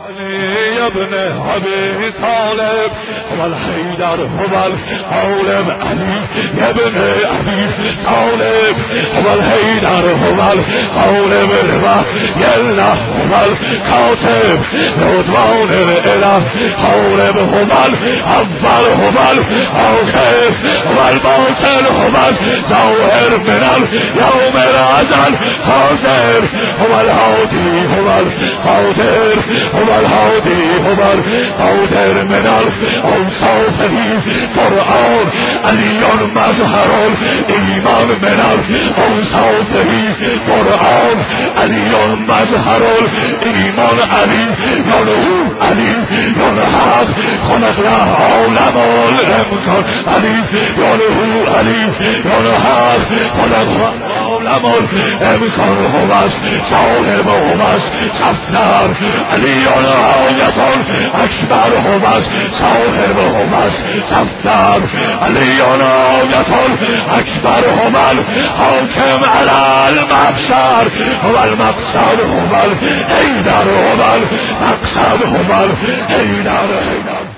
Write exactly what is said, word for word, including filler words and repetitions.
علي ابن ابي طالب هو الحيدر هو الغالب. علي ابن ابي طالب هو الحيدر هو الغالب. رضا يلا هو الكاتب رضوان الاله حارب. هو الاول هو الاخر هو الباطن هو الظاهر من اليوم الازل حاضر. هو الهادي هو القادر هو الهادي هو القادر. من الاوصاف قرآن علی مظهر الایمان. من الاوصاف قرآن علی مظهر الایمان. علی یانه علی یانه حق خلق له عالم الامکان. علی یانه علی یانه حق خلق له عالم الامکان. هو است صاحب هو است صفدر علی یانه آیت اکبر. هو است صاحب هو است صفدر علی یانه آیت اکبر. هو الحاکم علی المبشر هو المقصد هو الحیدر هو المقصد هو الحیدر.